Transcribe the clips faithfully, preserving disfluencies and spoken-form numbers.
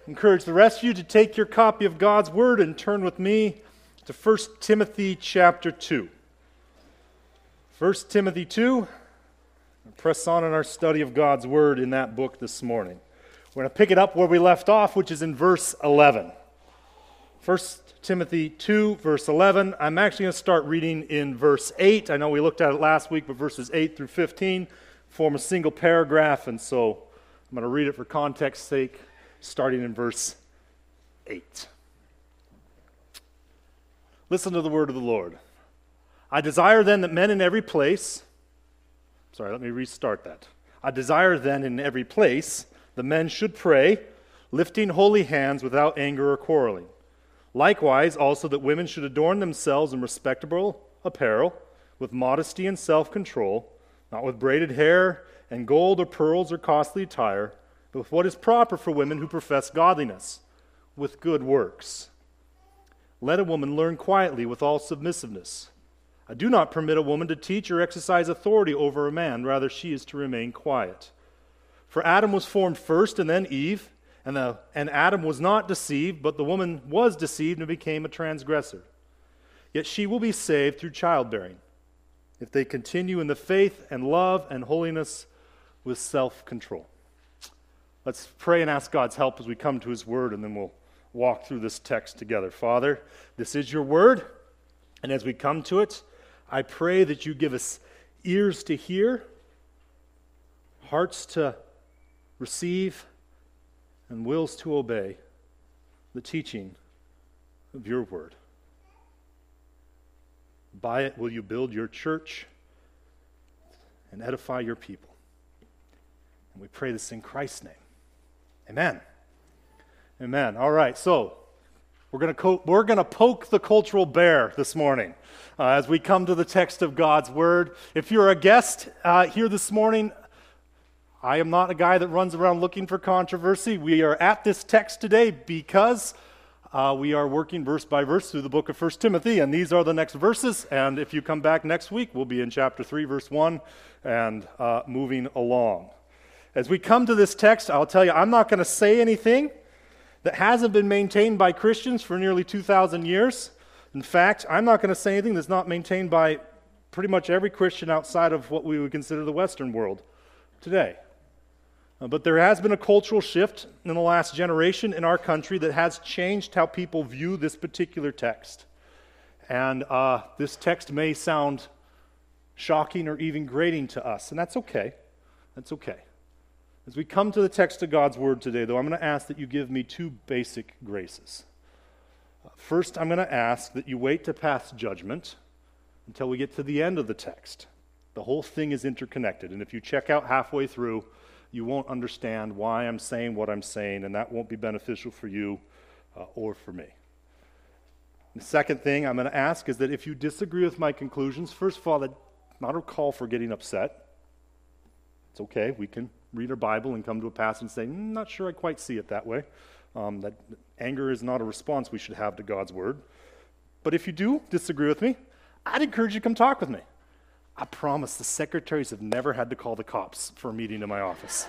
Encourage the rest of you to take your copy of God's Word and turn with me to First Timothy chapter two. First Timothy two, press on in our study of God's Word in that book this morning. We're going to pick it up where we left off, which is in verse eleven. First Timothy two, verse eleven. I'm actually going to start reading in verse eight. I know we looked at it last week, but verses eight through fifteen form a single paragraph, and so I'm going to read it for context's sake, starting in verse eight. Listen to the word of the Lord. I desire then that men in every place, sorry, let me restart that. I desire then in every place the men should pray, lifting holy hands without anger or quarreling. Likewise also that women should adorn themselves in respectable apparel, with modesty and self-control, not with braided hair and gold or pearls or costly attire, but with what is proper for women who profess godliness, with good works. Let a woman learn quietly with all submissiveness. I do not permit a woman to teach or exercise authority over a man, rather she is to remain quiet. For Adam was formed first and then Eve, and, the, and Adam was not deceived, but the woman was deceived and became a transgressor. Yet she will be saved through childbearing, if they continue in the faith and love and holiness with self-control. Let's pray and ask God's help as we come to His Word, and then we'll walk through this text together. Father, this is your Word, and as we come to it, I pray that you give us ears to hear, hearts to receive, and wills to obey the teaching of your Word. By it will you build your church and edify your people. And we pray this in Christ's name. Amen. Amen. All right, so we're going to co- we're going to poke the cultural bear this morning uh, as we come to the text of God's Word. If you're a guest uh, here this morning, I am not a guy that runs around looking for controversy. We are at this text today because uh, we are working verse by verse through the book of First Timothy, and these are the next verses. And if you come back next week, we'll be in chapter three, verse one, and uh, moving along. As we come to this text, I'll tell you, I'm not going to say anything that hasn't been maintained by Christians for nearly two thousand years. In fact, I'm not going to say anything that's not maintained by pretty much every Christian outside of what we would consider the Western world today. Uh, but there has been a cultural shift in the last generation in our country that has changed how people view this particular text. And uh, this text may sound shocking or even grating to us, and that's okay. That's okay. As we come to the text of God's Word today, though, I'm going to ask that you give me two basic graces. Uh, first, I'm going to ask that you wait to pass judgment until we get to the end of the text. The whole thing is interconnected, and if you check out halfway through, you won't understand why I'm saying what I'm saying, and that won't be beneficial for you uh, or for me. The second thing I'm going to ask is that if you disagree with my conclusions, first of all, that's not a call for getting upset. It's okay, we can read our Bible and come to a passage and say, I'm not sure I quite see it that way. Um, that anger is not a response we should have to God's Word. But if you do disagree with me, I'd encourage you to come talk with me. I promise the secretaries have never had to call the cops for a meeting in my office.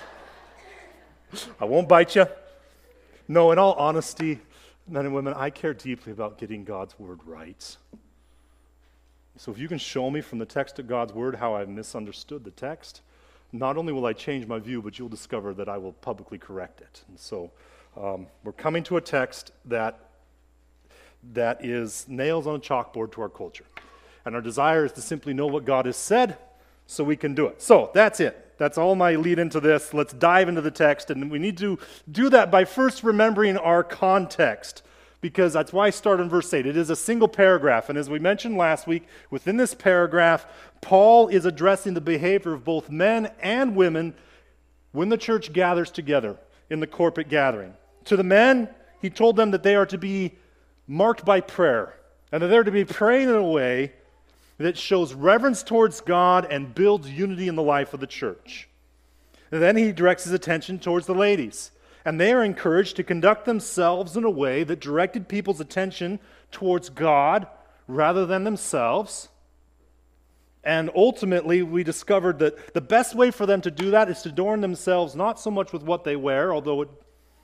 I won't bite you. No, in all honesty, men and women, I care deeply about getting God's Word right. So if you can show me from the text of God's Word how I've misunderstood the text, not only will I change my view, but you'll discover that I will publicly correct it. And so um, we're coming to a text that that is nails on a chalkboard to our culture. And our desire is to simply know what God has said so we can do it. So that's it. That's all my lead into this. Let's dive into the text. And we need to do that by first remembering our context, because that's why I start in verse eight. It is a single paragraph. And as we mentioned last week, within this paragraph, Paul is addressing the behavior of both men and women when the church gathers together in the corporate gathering. To the men, he told them that they are to be marked by prayer, and that they're to be praying in a way that shows reverence towards God and builds unity in the life of the church. And then he directs his attention towards the ladies, and they are encouraged to conduct themselves in a way that directed people's attention towards God rather than themselves. And ultimately, we discovered that the best way for them to do that is to adorn themselves not so much with what they wear, although it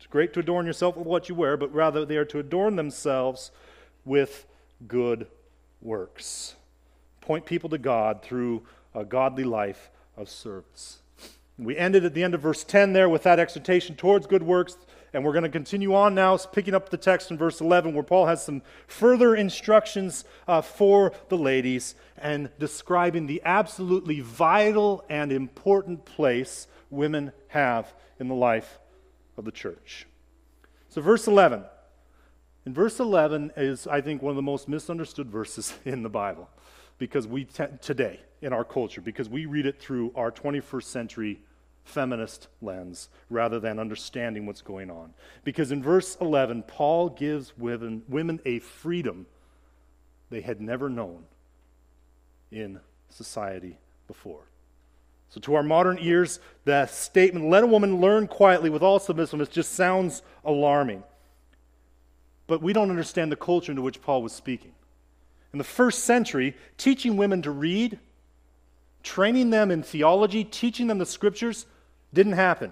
It's great to adorn yourself with what you wear, but rather they are to adorn themselves with good works. Point people to God through a godly life of service. We ended at the end of verse ten there with that exhortation towards good works, and we're going to continue on now, picking up the text in verse eleven, where Paul has some further instructions uh, for the ladies and describing the absolutely vital and important place women have in the life of the church. So verse eleven. And verse eleven is, I think, one of the most misunderstood verses in the Bible, because we t- today, in our culture, because we read it through our twenty-first century feminist lens rather than understanding what's going on. Because in verse eleven, Paul gives women, women a freedom they had never known in society before. So to our modern ears, the statement, let a woman learn quietly with all submissiveness, just sounds alarming. But we don't understand the culture into which Paul was speaking. In the first century, teaching women to read, training them in theology, teaching them the scriptures, didn't happen.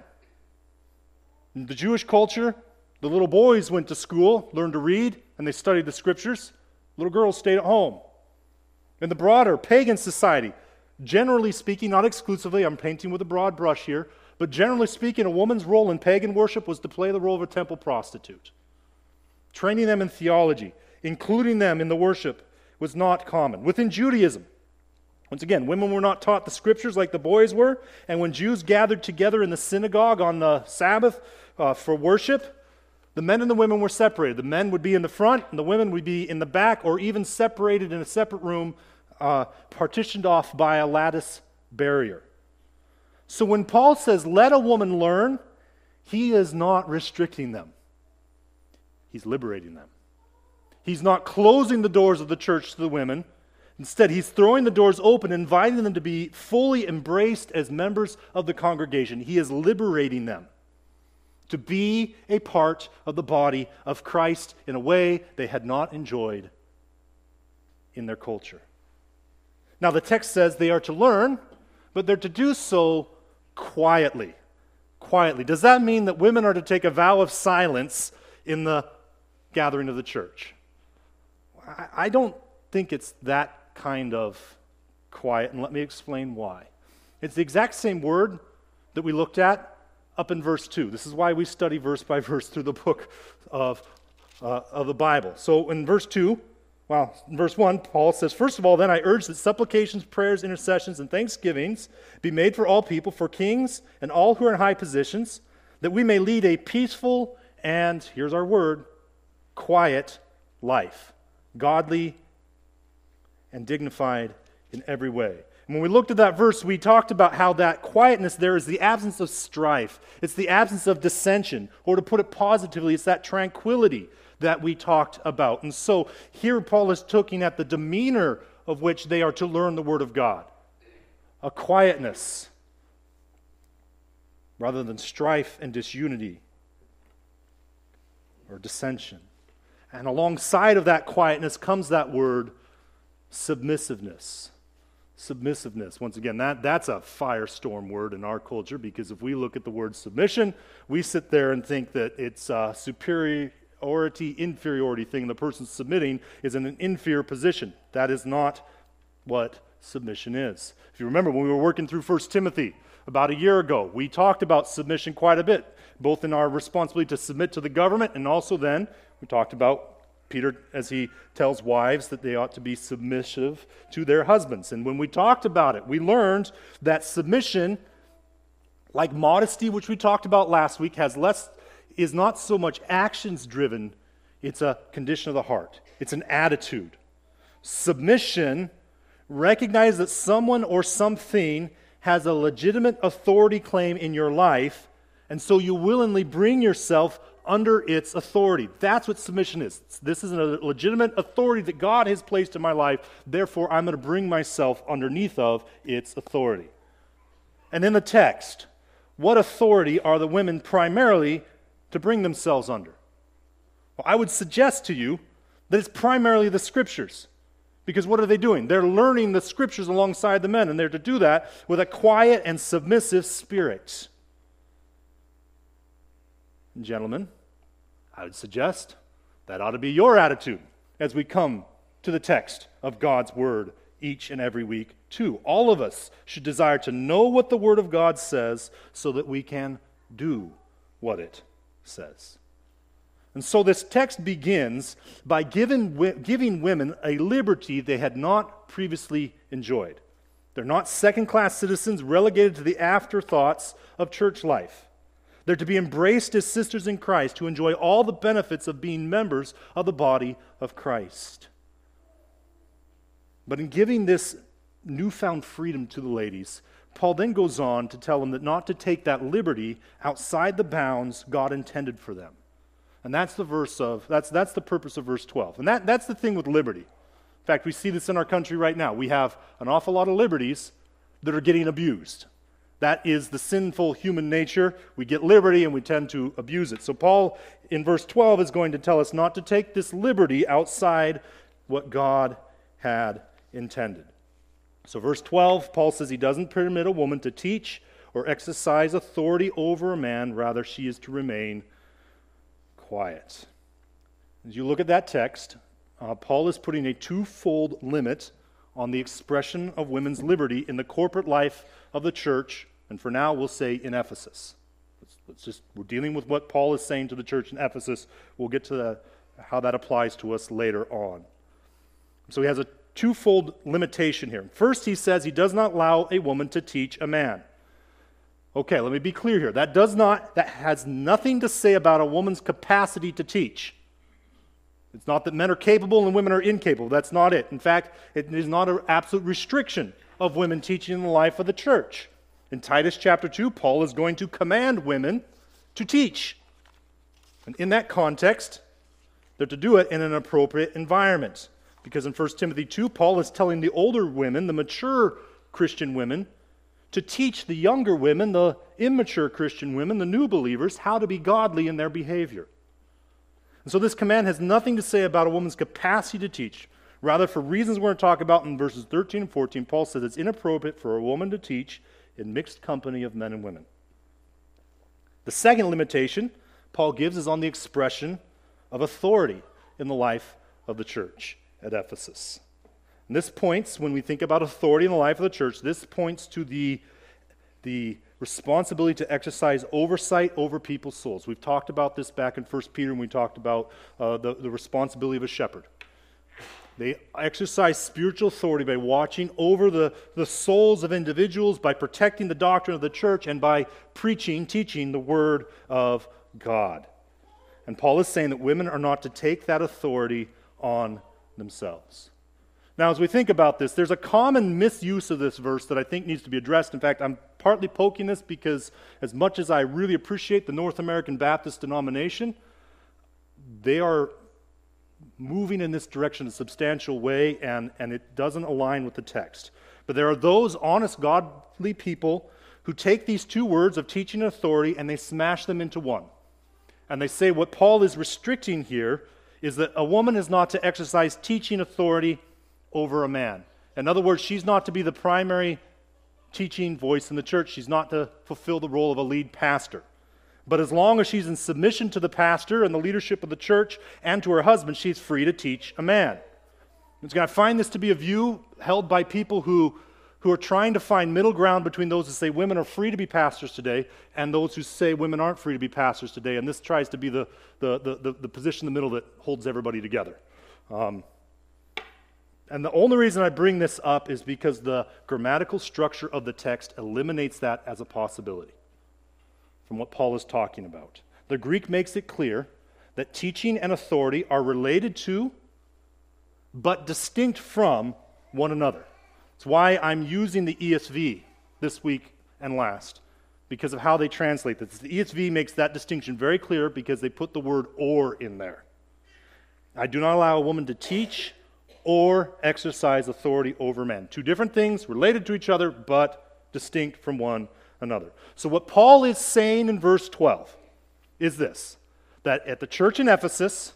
In the Jewish culture, the little boys went to school, learned to read, and they studied the scriptures. Little girls stayed at home. In the broader pagan society, generally speaking, not exclusively, I'm painting with a broad brush here, but generally speaking, a woman's role in pagan worship was to play the role of a temple prostitute. Training them in theology, including them in the worship, was not common. Within Judaism, once again, women were not taught the scriptures like the boys were, and when Jews gathered together in the synagogue on the Sabbath uh, for worship, the men and the women were separated. The men would be in the front, and the women would be in the back, or even separated in a separate room, uh, partitioned off by a lattice barrier. So when Paul says, let a woman learn, he is not restricting them. He's liberating them. He's not closing the doors of the church to the women. Instead, he's throwing the doors open, inviting them to be fully embraced as members of the congregation. He is liberating them to be a part of the body of Christ in a way they had not enjoyed in their culture. Now, the text says they are to learn, but they're to do so quietly. Quietly. Does that mean that women are to take a vow of silence in the gathering of the church? I don't think it's that kind of quiet, and let me explain why. It's the exact same word that we looked at up in verse two. This is why we study verse by verse through the book of, uh, of the Bible. So in verse two, well, in verse one, Paul says, first of all, then I urge that supplications, prayers, intercessions, and thanksgivings be made for all people, for kings and all who are in high positions, that we may lead a peaceful and, here's our word, quiet life, godly and dignified in every way. And when we looked at that verse, we talked about how that quietness there is the absence of strife. It's the absence of dissension. Or to put it positively, it's that tranquility that we talked about. And so here Paul is looking at the demeanor of which they are to learn the Word of God. A quietness rather than strife and disunity or dissension. And alongside of that quietness comes that word, submissiveness. Submissiveness. Once again, that, that's a firestorm word in our culture, because if we look at the word submission, we sit there and think that it's a superiority, inferiority thing. The person submitting is in an inferior position. That is not what submission is. If you remember, when we were working through First Timothy about a year ago, we talked about submission quite a bit, both in our responsibility to submit to the government, and also then we talked about Peter, as he tells wives that they ought to be submissive to their husbands. And when we talked about it, we learned that submission, like modesty, which we talked about last week, has less, is not so much actions driven, it's a condition of the heart. It's an attitude. Submission recognizes that someone or something has a legitimate authority claim in your life, and so you willingly bring yourself under its authority. That's what submission is. This is a legitimate authority that God has placed in my life. Therefore, I'm going to bring myself underneath of its authority. And in the text, what authority are the women primarily to bring themselves under? Well, I would suggest to you that it's primarily the Scriptures. Because what are they doing? They're learning the Scriptures alongside the men, and they're to do that with a quiet and submissive spirit. And gentlemen, I would suggest that ought to be your attitude as we come to the text of God's Word each and every week too. All of us should desire to know what the Word of God says so that we can do what it says. And so this text begins by giving, giving women a liberty they had not previously enjoyed. They're not second-class citizens relegated to the afterthoughts of church life. They're to be embraced as sisters in Christ who enjoy all the benefits of being members of the body of Christ. But in giving this newfound freedom to the ladies, Paul then goes on to tell them that not to take that liberty outside the bounds God intended for them. And that's the verse of that's that's the purpose of verse twelve. And that, that's the thing with liberty. In fact, we see this in our country right now. We have an awful lot of liberties that are getting abused. That is the sinful human nature. We get liberty and we tend to abuse it. So Paul, in verse twelve, is going to tell us not to take this liberty outside what God had intended. So verse twelve, Paul says he doesn't permit a woman to teach or exercise authority over a man. Rather, she is to remain quiet. As you look at that text, uh, Paul is putting a twofold limit on the expression of women's liberty in the corporate life of the church, and for now we'll say in Ephesus. Let's, let's just we're dealing with what Paul is saying to the church in Ephesus. We'll get to the, how that applies to us later on. So he has a twofold limitation here. First, he says he does not allow a woman to teach a man. Okay, let me be clear here. That does not, that has nothing to say about a woman's capacity to teach. It's not that men are capable and women are incapable. That's not it. In fact, it is not an absolute restriction of women teaching in the life of the church. In Titus chapter two, Paul is going to command women to teach. And in that context, they're to do it in an appropriate environment. Because in First Timothy two, Paul is telling the older women, the mature Christian women, to teach the younger women, the immature Christian women, the new believers, how to be godly in their behavior. And so this command has nothing to say about a woman's capacity to teach. Rather, for reasons we're going to talk about in verses thirteen and fourteen, Paul says it's inappropriate for a woman to teach in mixed company of men and women. The second limitation Paul gives is on the expression of authority in the life of the church at Ephesus. And this points, when we think about authority in the life of the church, this points to the, the responsibility to exercise oversight over people's souls. We've talked about this back in First Peter when we talked about uh, the, the responsibility of a shepherd. They exercise spiritual authority by watching over the, the souls of individuals, by protecting the doctrine of the church, and by preaching, teaching the Word of God. And Paul is saying that women are not to take that authority on themselves. Now, as we think about this, there's a common misuse of this verse that I think needs to be addressed. In fact, I'm partly poking this because as much as I really appreciate the North American Baptist denomination, they are moving in this direction in a substantial way, and, and it doesn't align with the text. But there are those honest, godly people who take these two words of teaching and authority and they smash them into one. And they say what Paul is restricting here is that a woman is not to exercise teaching authority over a man. In other words, she's not to be the primary teaching voice in the church. She's not to fulfill the role of a lead pastor. But as long as she's in submission to the pastor and the leadership of the church and to her husband, she's free to teach a man. And so I find this to be a view held by people who, who are trying to find middle ground between those who say women are free to be pastors today and those who say women aren't free to be pastors today. And this tries to be the, the, the, the, the position in the middle that holds everybody together. Um, And the only reason I bring this up is because the grammatical structure of the text eliminates that as a possibility from what Paul is talking about. The Greek makes it clear that teaching and authority are related to, but distinct from, one another. It's why I'm using the E S V this week and last, because of how they translate this. The E S V makes that distinction very clear because they put the word or in there. I do not allow a woman to teach or exercise authority over men. Two different things related to each other, but distinct from one another. So what Paul is saying in verse twelve is this, that at the church in Ephesus,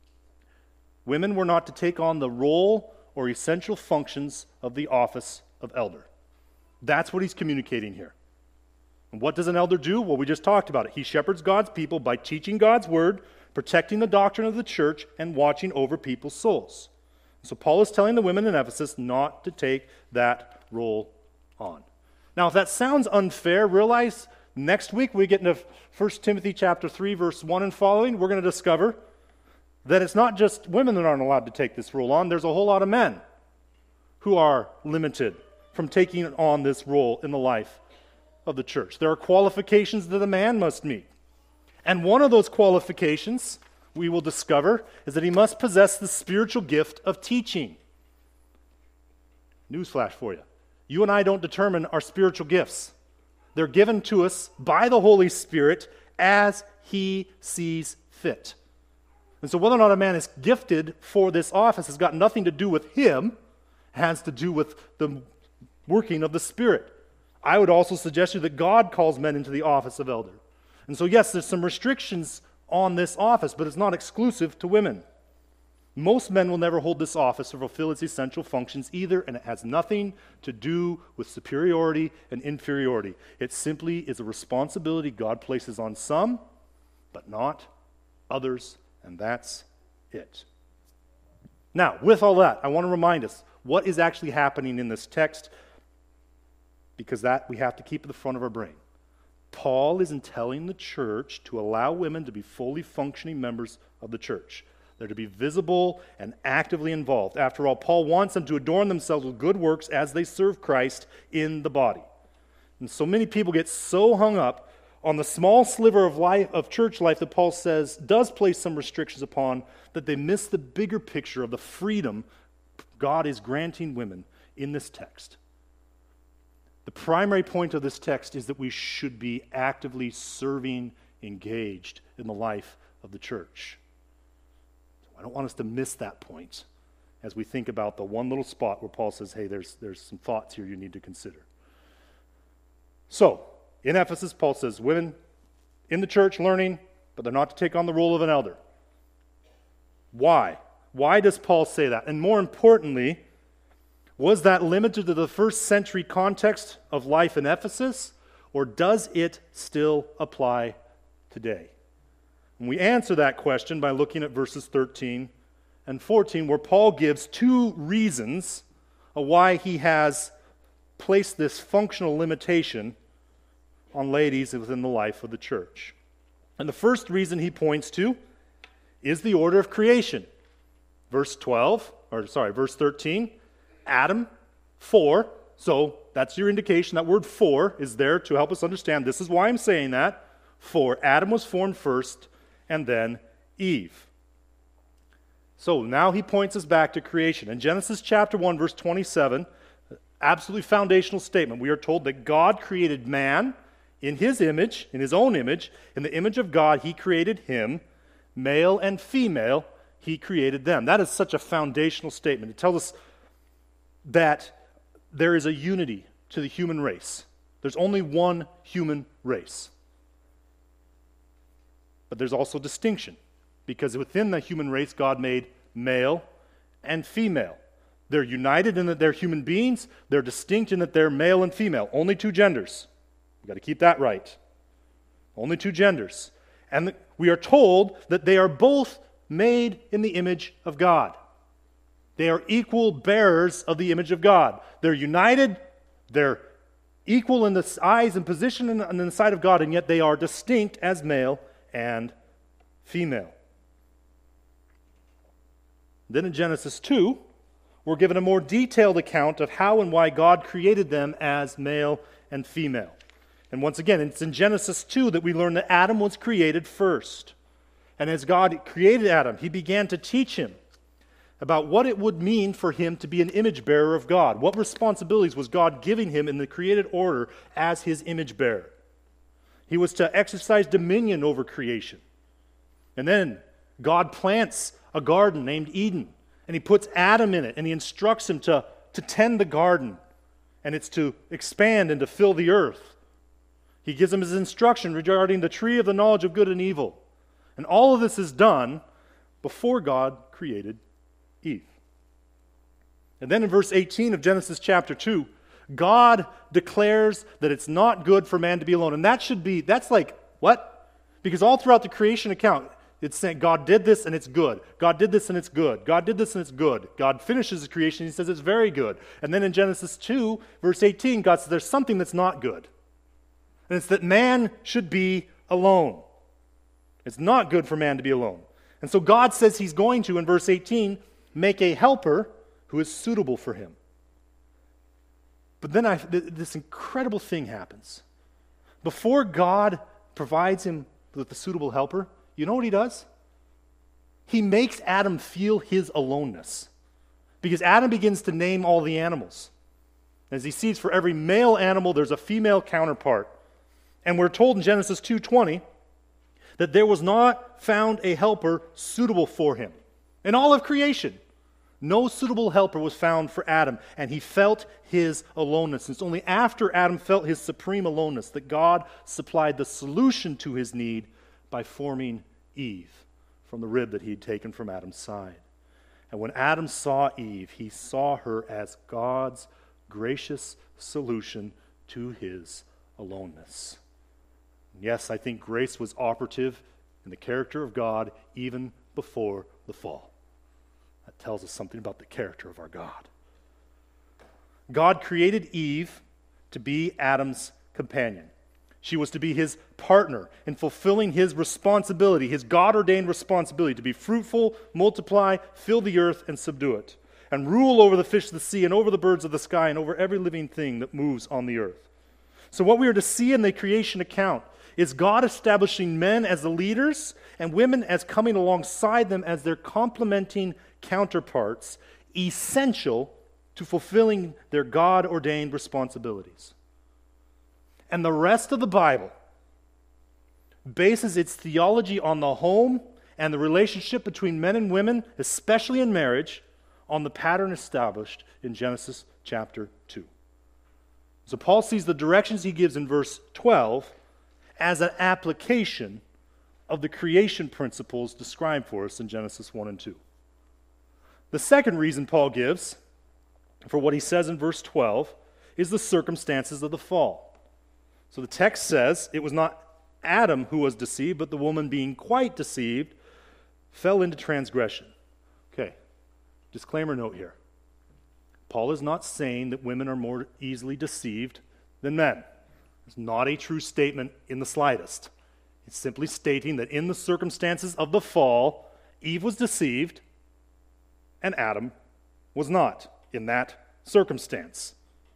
women were not to take on the role or essential functions of the office of elder. That's what he's communicating here. And what does an elder do? Well, we just talked about it. He shepherds God's people by teaching God's word, protecting the doctrine of the church, and watching over people's souls. So Paul is telling the women in Ephesus not to take that role on. Now, if that sounds unfair, realize next week we get into First Timothy chapter three, verse one and following. We're going to discover that it's not just women that aren't allowed to take this role on. There's a whole lot of men who are limited from taking on this role in the life of the church. There are qualifications that a man must meet. And one of those qualifications we will discover is that he must possess the spiritual gift of teaching. Newsflash for you. You and I don't determine our spiritual gifts. They're given to us by the Holy Spirit as He sees fit. And so whether or not a man is gifted for this office has got nothing to do with him. It has to do with the working of the Spirit. I would also suggest to you that God calls men into the office of elder. And so yes, there's some restrictions on this office, but it's not exclusive to women. Most men will never hold this office or fulfill its essential functions either, and it has nothing to do with superiority and inferiority. It simply is a responsibility God places on some, but not others, and that's it. Now, with all that, I want to remind us what is actually happening in this text, because that we have to keep at the front of our brain. Paul isn't telling the church to allow women to be fully functioning members of the church. They're to be visible and actively involved. After all, Paul wants them to adorn themselves with good works as they serve Christ in the body. And so many people get so hung up on the small sliver of life, of church life that Paul says does place some restrictions upon, that they miss the bigger picture of the freedom God is granting women in this text. The primary point of this text is that we should be actively serving, engaged in the life of the church. I don't want us to miss that point as we think about the one little spot where Paul says, hey, there's, there's some thoughts here you need to consider. So, in Ephesus, Paul says, women in the church learning, but they're not to take on the role of an elder. Why? Why does Paul say that? And more importantly, was that limited to the first century context of life in Ephesus, or does it still apply today? And we answer that question by looking at verses thirteen and fourteen, where Paul gives two reasons of why he has placed this functional limitation on ladies within the life of the church. And the first reason he points to is the order of creation. Verse twelve, or sorry, verse thirteen, Adam, for, so that's your indication. That word for is there to help us understand. This is why I'm saying that. For Adam was formed first, and then Eve. So now he points us back to creation. In Genesis chapter one, verse twenty-seven, absolutely foundational statement. We are told that God created man in his image, in his own image. In the image of God, he created him. Male and female, he created them. That is such a foundational statement. It tells us that there is a unity to the human race. There's only one human race. But there's also distinction, because within the human race, God made male and female. They're united in that they're human beings. They're distinct in that they're male and female. Only two genders. We've got to keep that right. Only two genders. And we are told that they are both made in the image of God. They are equal bearers of the image of God. They're united. They're equal in the eyes and position in, in the sight of God, and yet they are distinct as male and female. Then in Genesis two, we're given a more detailed account of how and why God created them as male and female. And once again, it's in Genesis two that we learn that Adam was created first. And as God created Adam, he began to teach him about what it would mean for him to be an image bearer of God. What responsibilities was God giving him in the created order as his image bearer? He was to exercise dominion over creation. And then God plants a garden named Eden, and he puts Adam in it, and he instructs him to, to tend the garden, and it's to expand and to fill the earth. He gives him his instruction regarding the tree of the knowledge of good and evil. And all of this is done before God created Eve. And then in verse eighteen of Genesis chapter two, God declares that it's not good for man to be alone. And that should be, that's like, what? Because all throughout the creation account, it's saying God did this and it's good. God did this and it's good. God did this and it's good. God finishes the creation, he says it's very good. And then in Genesis two, verse eighteen, God says there's something that's not good. And it's that man should be alone. It's not good for man to be alone. And so God says he's going to, in verse eighteen, make a helper who is suitable for him. But then I, th- this incredible thing happens. Before God provides him with the suitable helper, you know what he does? He makes Adam feel his aloneness. Because Adam begins to name all the animals. As he sees for every male animal, there's a female counterpart. And we're told in Genesis two twenty that there was not found a helper suitable for him. In all of creation, no suitable helper was found for Adam, and he felt his aloneness. It's only after Adam felt his supreme aloneness that God supplied the solution to his need by forming Eve from the rib that he had taken from Adam's side. And when Adam saw Eve, he saw her as God's gracious solution to his aloneness. Yes, I think grace was operative in the character of God even before the fall. That tells us something about the character of our God. God created Eve to be Adam's companion. She was to be his partner in fulfilling his responsibility, his God-ordained responsibility to be fruitful, multiply, fill the earth, and subdue it, and rule over the fish of the sea and over the birds of the sky and over every living thing that moves on the earth. So what we are to see in the creation account is God establishing men as the leaders and women as coming alongside them as their complementing counterparts, essential to fulfilling their God-ordained responsibilities. And the rest of the Bible bases its theology on the home and the relationship between men and women, especially in marriage, on the pattern established in Genesis chapter two. So Paul sees the directions he gives in verse twelve as an application of the creation principles described for us in Genesis one and two. The second reason Paul gives for what he says in verse twelve is the circumstances of the fall. So the text says, it was not Adam who was deceived, but the woman being quite deceived fell into transgression. Okay, disclaimer note here. Paul is not saying that women are more easily deceived than men. It's not a true statement in the slightest. It's simply stating that in the circumstances of the fall, Eve was deceived and Adam was not in that circumstance.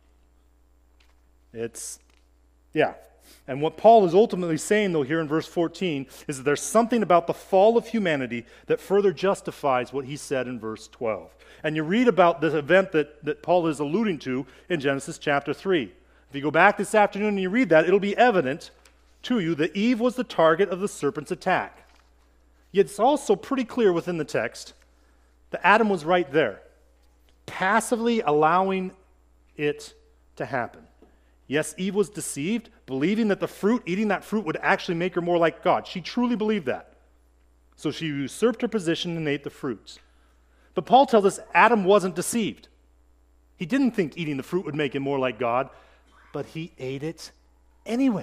It's, yeah. And what Paul is ultimately saying, though, here in verse fourteen, is that there's something about the fall of humanity that further justifies what he said in verse twelve. And you read about the event that, that Paul is alluding to in Genesis chapter three. If you go back this afternoon and you read that, it'll be evident to you that Eve was the target of the serpent's attack. Yet it's also pretty clear within the text that Adam was right there, passively allowing it to happen. Yes, Eve was deceived, believing that the fruit, eating that fruit, would actually make her more like God. She truly believed that. So she usurped her position and ate the fruits. But Paul tells us Adam wasn't deceived. He didn't think eating the fruit would make him more like God, but he ate it anyway.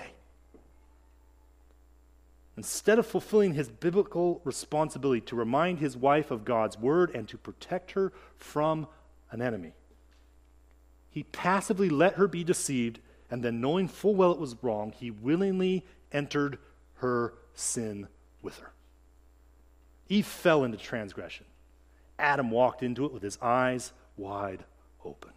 Instead of fulfilling his biblical responsibility to remind his wife of God's word and to protect her from an enemy, he passively let her be deceived, and then, knowing full well it was wrong, he willingly entered her sin with her. Eve fell into transgression. Adam walked into it with his eyes wide open.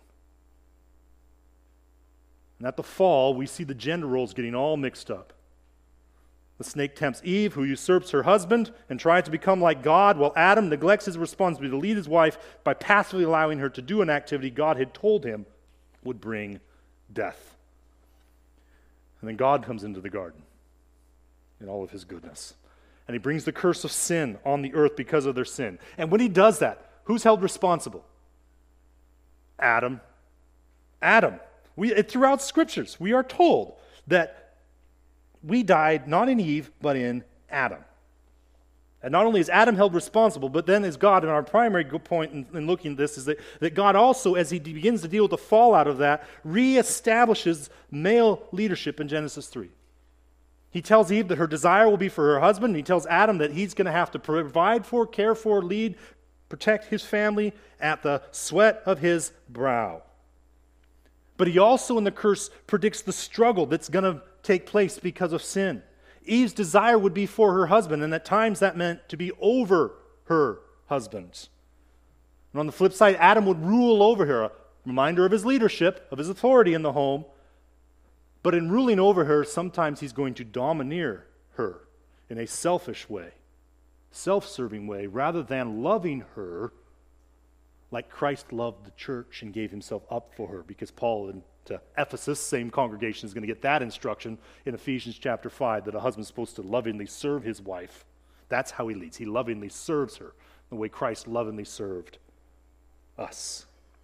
And at the fall, we see the gender roles getting all mixed up. The snake tempts Eve, who usurps her husband and tries to become like God, while Adam neglects his responsibility to lead his wife by passively allowing her to do an activity God had told him would bring death. And then God comes into the garden in all of his goodness. And he brings the curse of sin on the earth because of their sin. And when he does that, who's held responsible? Adam. Adam. We, throughout scriptures, we are told that we died not in Eve, but in Adam. And not only is Adam held responsible, but then is God, and our primary point in, in looking at this is that, that God also, as he begins to deal with the fallout of that, reestablishes male leadership in Genesis three. He tells Eve that her desire will be for her husband, and he tells Adam that he's going to have to provide for, care for, lead, protect his family at the sweat of his brow. But he also, in the curse, predicts the struggle that's going to take place because of sin. Eve's desire would be for her husband, and at times that meant to be over her husband. And on the flip side, Adam would rule over her, a reminder of his leadership, of his authority in the home. But in ruling over her, sometimes he's going to domineer her in a selfish way, self-serving way, rather than loving her like Christ loved the church and gave himself up for her. Because Paul in to Ephesus, same congregation, is going to get that instruction in Ephesians chapter five, that a husband's supposed to lovingly serve his wife. That's how he leads. He lovingly serves her the way Christ lovingly served us.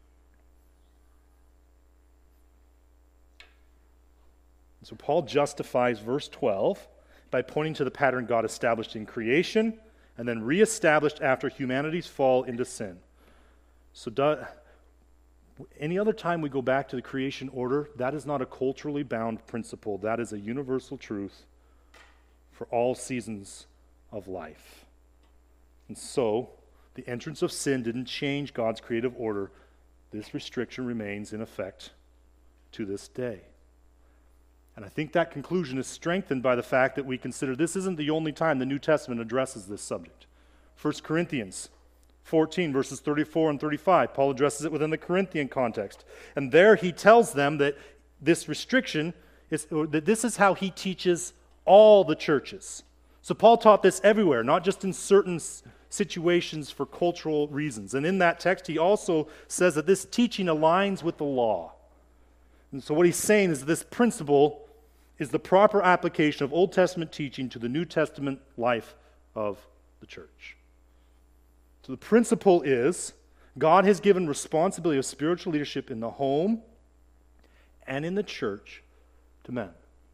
So Paul justifies verse twelve by pointing to the pattern God established in creation and then reestablished after humanity's fall into sin. So do, any other time we go back to the creation order, that is not a culturally bound principle. That is a universal truth for all seasons of life. And so, the entrance of sin didn't change God's creative order. This restriction remains in effect to this day. And I think that conclusion is strengthened by the fact that we consider this isn't the only time the New Testament addresses this subject. First Corinthians fourteen, verses thirty-four and thirty-five, Paul addresses it within the Corinthian context. And there he tells them that this restriction, is that this is how he teaches all the churches. So Paul taught this everywhere, not just in certain situations for cultural reasons. And in that text, he also says that this teaching aligns with the law. And so what he's saying is this principle is the proper application of Old Testament teaching to the New Testament life of the church. So the principle is God has given responsibility of spiritual leadership in the home and in the church to men.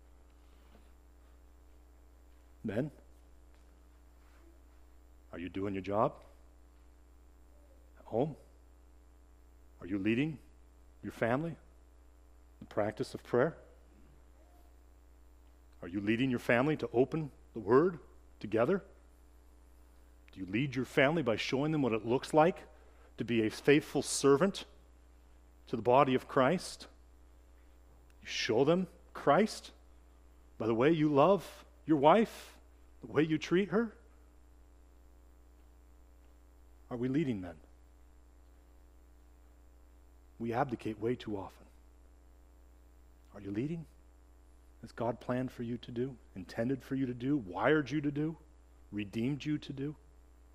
Men, are you doing your job at home? Are you leading your family in the practice of prayer? Are you leading your family to open the Word together? Do you lead your family by showing them what it looks like to be a faithful servant to the body of Christ? You show them Christ by the way you love your wife, the way you treat her? Are we leading men? We abdicate way too often. Are you leading as God planned for you to do, intended for you to do, wired you to do, redeemed you to do?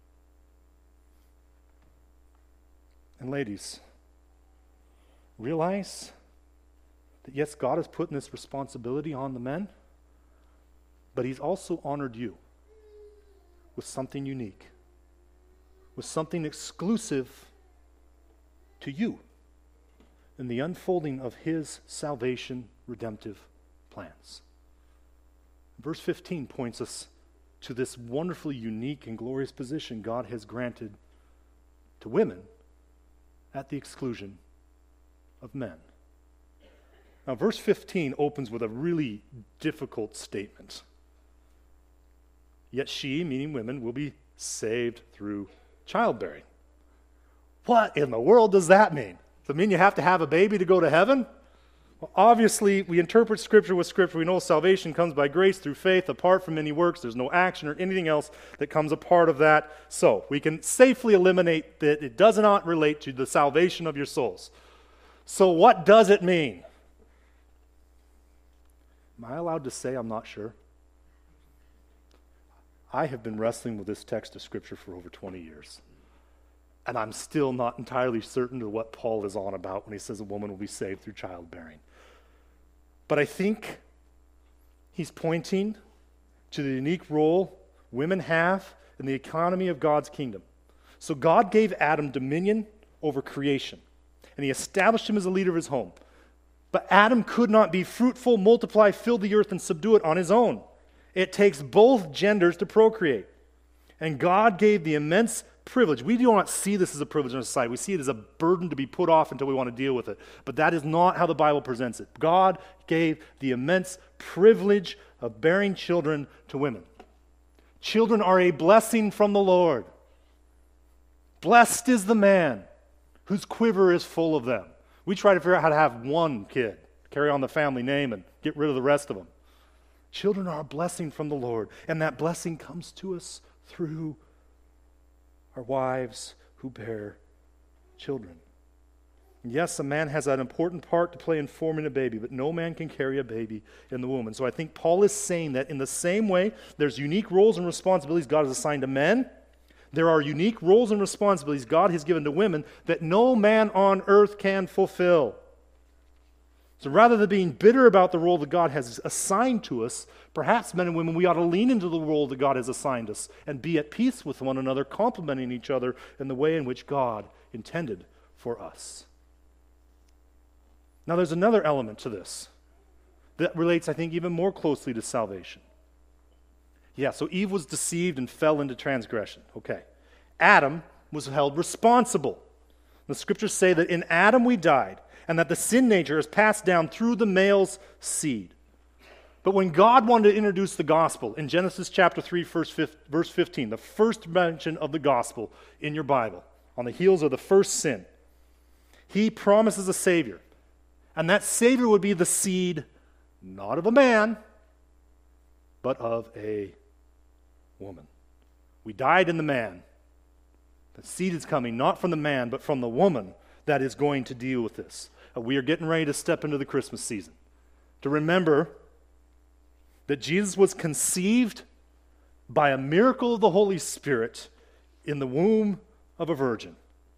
And ladies, realize that yes, God has put this responsibility on the men, but he's also honored you with something unique, with something exclusive to you in the unfolding of his salvation redemptive plans. Verse fifteen points us to this wonderfully unique and glorious position God has granted to women at the exclusion of men. Now, verse fifteen opens with a really difficult statement. Yet she, meaning women, will be saved through childbearing. What in the world does that mean? Does it mean you have to have a baby to go to heaven? Well, obviously, we interpret Scripture with Scripture. We know salvation comes by grace through faith, apart from any works. There's no action or anything else that comes a part of that. So, we can safely eliminate that it does not relate to the salvation of your souls. So, what does it mean? Am I allowed to say I'm not sure? I have been wrestling with this text of Scripture for over twenty years. And I'm still not entirely certain of what Paul is on about when he says a woman will be saved through childbearing. But I think he's pointing to the unique role women have in the economy of God's kingdom. So God gave Adam dominion over creation, and he established him as a leader of his home. But Adam could not be fruitful, multiply, fill the earth, and subdue it on his own. It takes both genders to procreate. And God gave the immense privilege. We do not see this as a privilege in our society. We see it as a burden to be put off until we want to deal with it. But that is not how the Bible presents it. God gave the immense privilege of bearing children to women. Children are a blessing from the Lord. Blessed is the man whose quiver is full of them. We try to figure out how to have one kid, carry on the family name, and get rid of the rest of them. Children are a blessing from the Lord, and that blessing comes to us through our wives who bear children. And yes, a man has an important part to play in forming a baby, but no man can carry a baby in the womb. And so I think Paul is saying that in the same way, there's unique roles and responsibilities God has assigned to men. There are unique roles and responsibilities God has given to women that no man on earth can fulfill. So rather than being bitter about the role that God has assigned to us, perhaps men and women, we ought to lean into the role that God has assigned us and be at peace with one another, complementing each other in the way in which God intended for us. Now there's another element to this that relates, I think, even more closely to salvation. Yeah, so Eve was deceived and fell into transgression. Okay. Adam was held responsible. The scriptures say that in Adam we died, and that the sin nature is passed down through the male's seed. But when God wanted to introduce the gospel in Genesis chapter three, verse fifteen, the first mention of the gospel in your Bible, on the heels of the first sin, he promises a Savior. And that Savior would be the seed, not of a man, but of a woman. We died in the man. The seed is coming not from the man, but from the woman that is going to deal with this. Uh, we are getting ready to step into the Christmas season. To remember that Jesus was conceived by a miracle of the Holy Spirit in the womb of a virgin.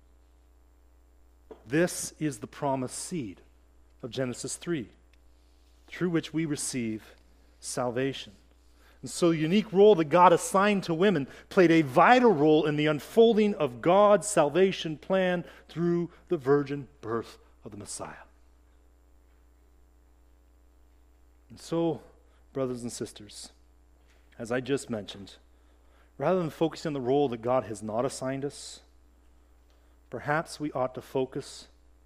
This is the promised seed of Genesis three, through which we receive salvation. And so the unique role that God assigned to women played a vital role in the unfolding of God's salvation plan through the virgin birth of the Messiah. And so, brothers and sisters, as I just mentioned, rather than focusing on the role that God has not assigned us, perhaps we ought to focus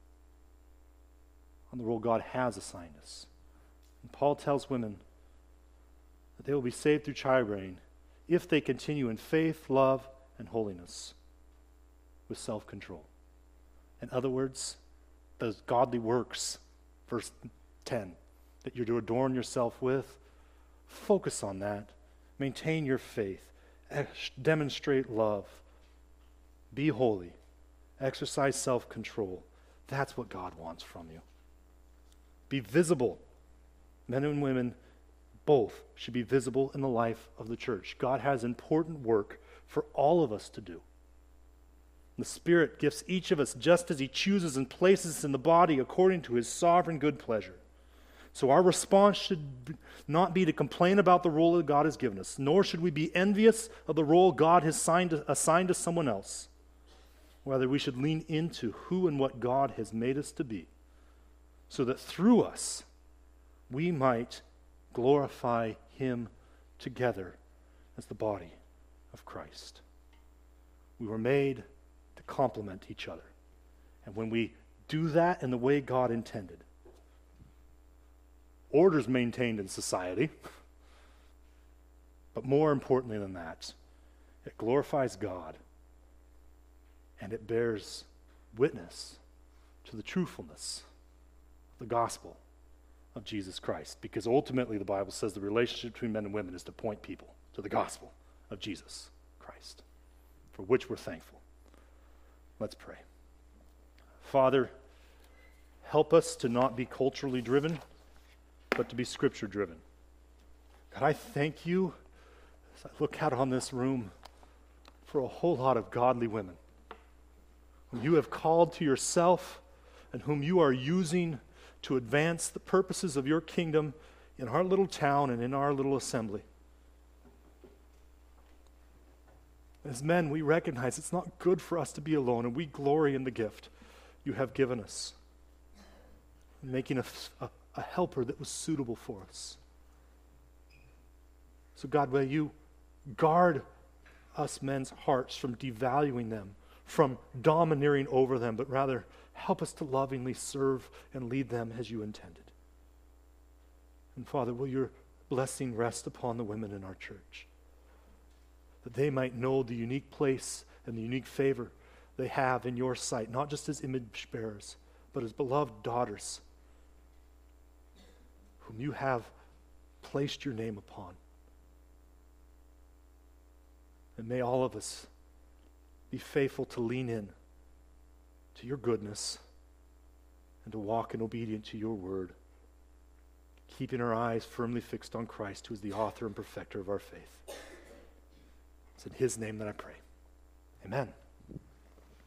on the role God has assigned us. And Paul tells women that they will be saved through childbearing if they continue in faith, love, and holiness with self-control. In other words, those godly works, verse ten, that you're to adorn yourself with, focus on that. Maintain your faith. Demonstrate love. Be holy. Exercise self-control. That's what God wants from you. Be visible. Men and women both should be visible in the life of the church. God has important work for all of us to do. The Spirit gifts each of us just as He chooses and places us in the body according to His sovereign good pleasure. So our response should not be to complain about the role that God has given us, nor should we be envious of the role God has assigned to, assigned to someone else. Rather, we should lean into who and what God has made us to be, so that through us we might glorify Him together as the body of Christ. We were made to complement each other. And when we do that in the way God intended, order is maintained in society, but more importantly than that, it glorifies God and it bears witness to the truthfulness of the gospel of Jesus Christ. Because ultimately the Bible says the relationship between men and women is to point people to the gospel of Jesus Christ, for which we're thankful. Let's pray. Father, help us to not be culturally driven, but to be scripture driven. God, I thank you as I look out on this room for a whole lot of godly women whom you have called to yourself and whom you are using to advance the purposes of your kingdom in our little town and in our little assembly. As men, we recognize it's not good for us to be alone, and we glory in the gift you have given us, making a, a, a helper that was suitable for us. So God, will you guard us men's hearts from devaluing them, from domineering over them, but rather help us to lovingly serve and lead them as you intended. And Father, will your blessing rest upon the women in our church, that they might know the unique place and the unique favor they have in your sight, not just as image bearers, but as beloved daughters whom you have placed your name upon. And may all of us be faithful to lean in to your goodness and to walk in obedience to your word, keeping our eyes firmly fixed on Christ, who is the author and perfecter of our faith. It's in his name that I pray. Amen.